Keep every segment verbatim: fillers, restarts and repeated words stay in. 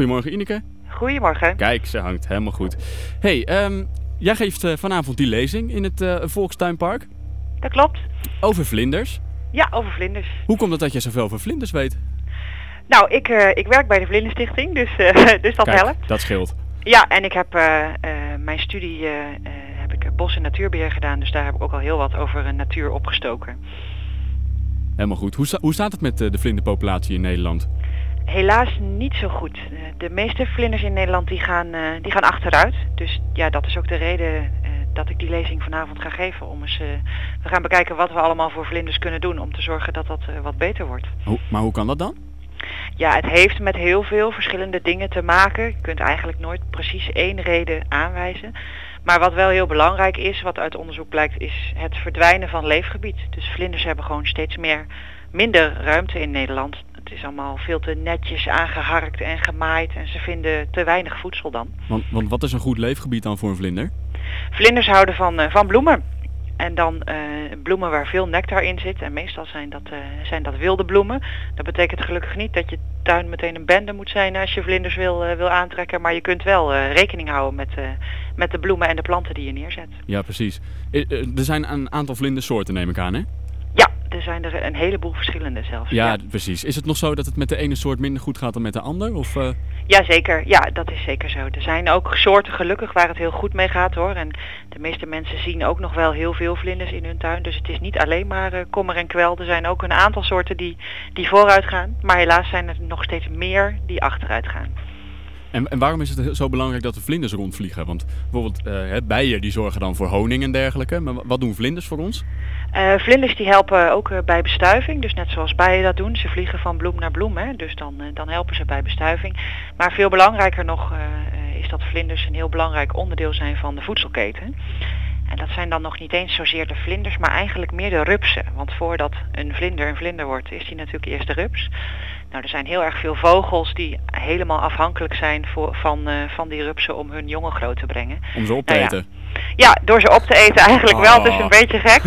Goedemorgen Ineke. Goedemorgen. Kijk, ze hangt helemaal goed. Hey, um, jij geeft uh, vanavond die lezing in het uh, Volkstuinpark. Dat klopt. Over vlinders. Ja, over vlinders. Hoe komt het dat jij zoveel over vlinders weet? Nou, ik, uh, ik werk bij de Vlinderstichting, dus, uh, dus dat Kijk, helpt. Dat scheelt. Ja, en ik heb uh, uh, mijn studie uh, uh, heb ik bos- en natuurbeheer gedaan, dus daar heb ik ook al heel wat over uh, natuur opgestoken. Helemaal goed. Hoe, sta- hoe staat het met uh, de vlinderpopulatie in Nederland? Helaas niet zo goed. De meeste vlinders in Nederland die gaan, uh, die gaan achteruit. Dus ja, dat is ook de reden uh, dat ik die lezing vanavond ga geven. Om eens, uh, we gaan bekijken wat we allemaal voor vlinders kunnen doen om te zorgen dat dat uh, wat beter wordt. Hoe, maar hoe kan dat dan? Ja, het heeft met heel veel verschillende dingen te maken. Je kunt eigenlijk nooit precies één reden aanwijzen. Maar wat wel heel belangrijk is, wat uit onderzoek blijkt, is het verdwijnen van leefgebied. Dus vlinders hebben gewoon steeds meer, minder ruimte in Nederland. Het is allemaal veel te netjes aangeharkt en gemaaid en ze vinden te weinig voedsel dan. Want, want wat is een goed leefgebied dan voor een vlinder? Vlinders houden van, uh, van bloemen. En dan uh, bloemen waar veel nectar in zit. En meestal zijn dat, uh, zijn dat wilde bloemen. Dat betekent gelukkig niet dat je tuin meteen een bende moet zijn als je vlinders wil, uh, wil aantrekken. Maar je kunt wel uh, rekening houden met, uh, met de bloemen en de planten die je neerzet. Ja, precies. I- uh, er zijn een aantal vlindersoorten, neem ik aan, hè? Ja, er zijn er een heleboel verschillende zelfs. Ja, ja, precies. Is het nog zo dat het met de ene soort minder goed gaat dan met de ander? Of, uh... Jazeker, ja, dat is zeker zo. Er zijn ook soorten gelukkig waar het heel goed mee gaat hoor. En de meeste mensen zien ook nog wel heel veel vlinders in hun tuin. Dus het is niet alleen maar uh, kommer en kwel. Er zijn ook een aantal soorten die, die vooruit gaan. Maar helaas zijn er nog steeds meer die achteruit gaan. En, en waarom is het zo belangrijk dat de vlinders rondvliegen? Want bijvoorbeeld uh, bijen die zorgen dan voor honing en dergelijke. Maar wat doen vlinders voor ons? Uh, vlinders die helpen ook uh, bij bestuiving, dus net zoals bijen dat doen. Ze vliegen van bloem naar bloem, hè? Dus dan, uh, dan helpen ze bij bestuiving. Maar veel belangrijker nog uh, uh, is dat vlinders een heel belangrijk onderdeel zijn van de voedselketen. En dat zijn dan nog niet eens zozeer de vlinders, maar eigenlijk meer de rupsen. Want voordat een vlinder een vlinder wordt, is die natuurlijk eerst de rups. Nou, er zijn heel erg veel vogels die helemaal afhankelijk zijn voor, van, uh, van die rupsen om hun jongen groot te brengen. Om ze op te nou, eten? Ja. ja, door ze op te eten eigenlijk oh. wel. Het is een beetje gek.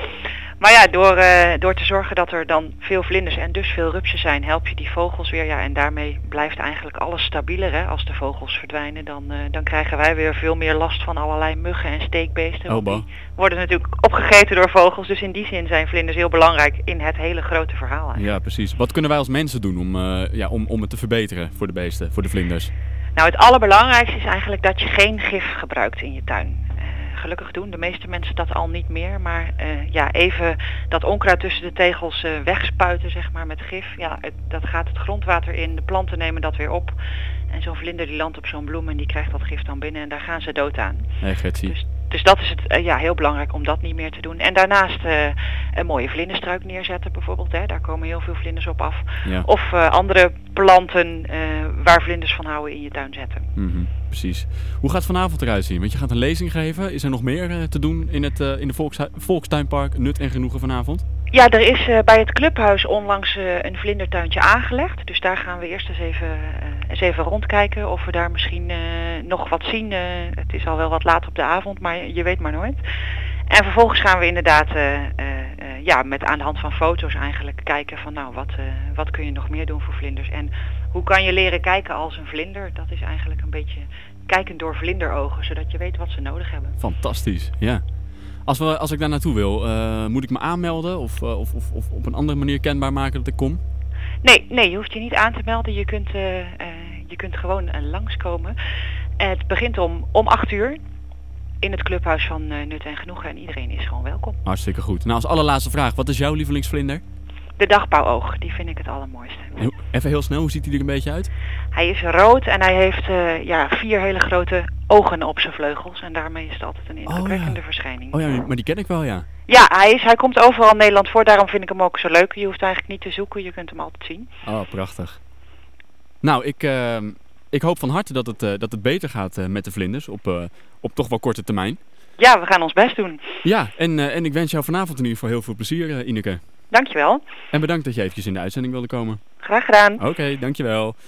Maar ja, door, uh, door te zorgen dat er dan veel vlinders en dus veel rupsen zijn, help je die vogels weer. Ja, en daarmee blijft eigenlijk alles stabieler. Hè? Als de vogels verdwijnen, dan, uh, dan krijgen wij weer veel meer last van allerlei muggen en steekbeesten. Oh, die worden natuurlijk opgegeten door vogels. Dus in die zin zijn vlinders heel belangrijk in het hele grote verhaal. Eigenlijk. Ja, precies. Wat kunnen wij als mensen doen om, uh, ja, om, om het te verbeteren voor de beesten, voor de vlinders? Nou, het allerbelangrijkste is eigenlijk dat je geen gif gebruikt in je tuin. Gelukkig doen de meeste mensen dat al niet meer, maar uh, ja, even dat onkruid tussen de tegels uh, wegspuiten zeg maar met gif, ja, het, dat gaat het grondwater in, de planten nemen dat weer op en zo'n vlinder die landt op zo'n bloem en die krijgt dat gif dan binnen en daar gaan ze dood aan. Hey, Gertie. Dus, dus dat is het, uh, ja, heel belangrijk om dat niet meer te doen. En daarnaast uh, een mooie vlinderstruik neerzetten bijvoorbeeld, hè, daar komen heel veel vlinders op af. Ja. Of uh, andere planten uh, waar vlinders van houden in je tuin zetten. Mm-hmm, precies. Hoe gaat vanavond eruit zien? Want je gaat een lezing geven. Is er nog meer uh, te doen in het uh, in de Volkshu- Volkstuinpark Nut en Genoegen vanavond? Ja, er is uh, bij het clubhuis onlangs uh, een vlindertuintje aangelegd. Dus daar gaan we eerst eens even, uh, eens even rondkijken of we daar misschien uh, nog wat zien. Uh, het is al wel wat laat op de avond, maar je weet maar nooit. En vervolgens gaan we inderdaad uh, uh, uh, ja, met aan de hand van foto's eigenlijk kijken van nou, wat, uh, wat kun je nog meer doen voor vlinders. En hoe kan je leren kijken als een vlinder? Dat is eigenlijk een beetje kijken door vlinderogen, zodat je weet wat ze nodig hebben. Fantastisch, ja. Als, we, als ik daar naartoe wil, uh, moet ik me aanmelden of, uh, of, of, of op een andere manier kenbaar maken dat ik kom? Nee, nee, je hoeft je niet aan te melden. Je kunt, uh, uh, je kunt gewoon uh, langskomen. Uh, het begint om, om acht uur in het clubhuis van uh, Nut en Genoegen en iedereen is gewoon welkom. Hartstikke goed. Nou, als allerlaatste vraag, wat is jouw lievelingsvlinder? De dagbouwoog, die vind ik het allermooiste. Even heel snel, hoe ziet hij er een beetje uit? Hij is rood en hij heeft uh, ja, vier hele grote ogen op zijn vleugels. En daarmee is het altijd een indrukwekkende oh, ja. verschijning. Oh ja, maar die ken ik wel, ja. Ja, hij, is, hij komt overal in Nederland voor, daarom vind ik hem ook zo leuk. Je hoeft eigenlijk niet te zoeken, je kunt hem altijd zien. Oh, prachtig. Nou, ik, uh, ik hoop van harte dat het, uh, dat het beter gaat uh, met de vlinders op, uh, op toch wel korte termijn. Ja, we gaan ons best doen. Ja, en, uh, en ik wens jou vanavond in ieder geval heel veel plezier, uh, Ineke. Dankjewel. En bedankt dat je eventjes in de uitzending wilde komen. Graag gedaan. Oké, okay, dankjewel.